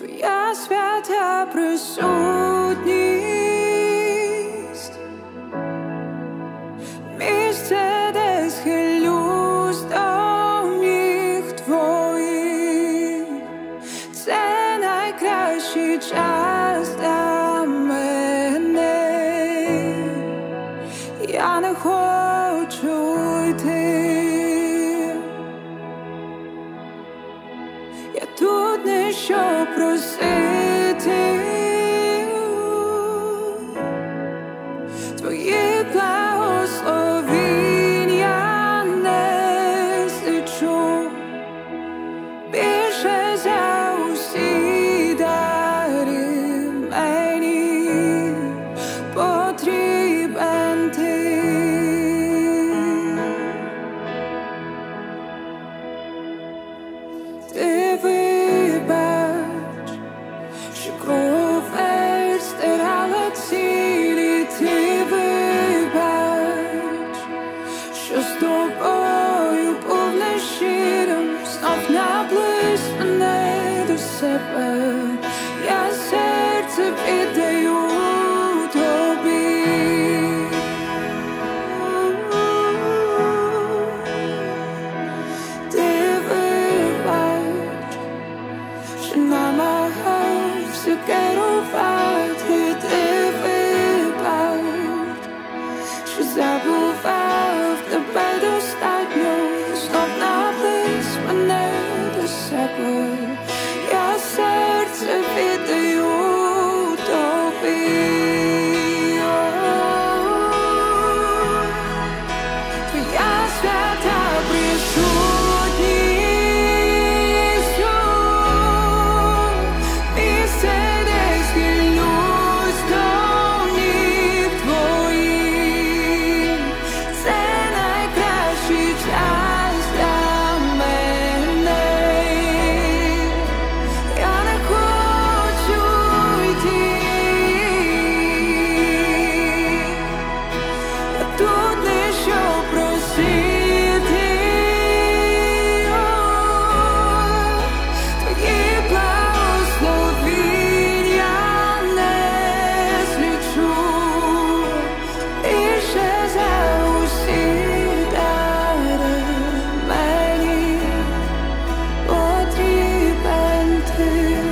твоя свята присутність, місце, де схилюсь до ніг твоїх. Це найкращий час для мене. Я не хочу йти. Я тут не щоб просити. Твої благословінь я не злічу. Більше за усі дари мені потрібен ти. Ти вибач, що кров'ю стирала цілі. Ти вибач, що з тобою був нещирим. Знов наблизь мене до себе. Я серце віддаю тобі. Ти вибач, що намагався керувати. Ти вибач, що забував тебе достатньо. Знов наблизь мене до себе. Я серце віддаю тобі. Твоя свята присутність, місце, де схилюсь до ніг твоїх. Це найкращий час для мене. Я не хочу йти. Я тут не щоб просити. Твої благословінь я не злічу. Більше за усі дари мені потрібен ти.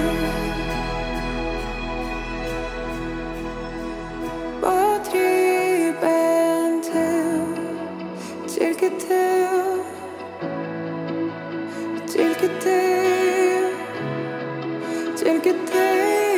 Потрібен ти. Тільки ти. Тільки ти. Тільки ти.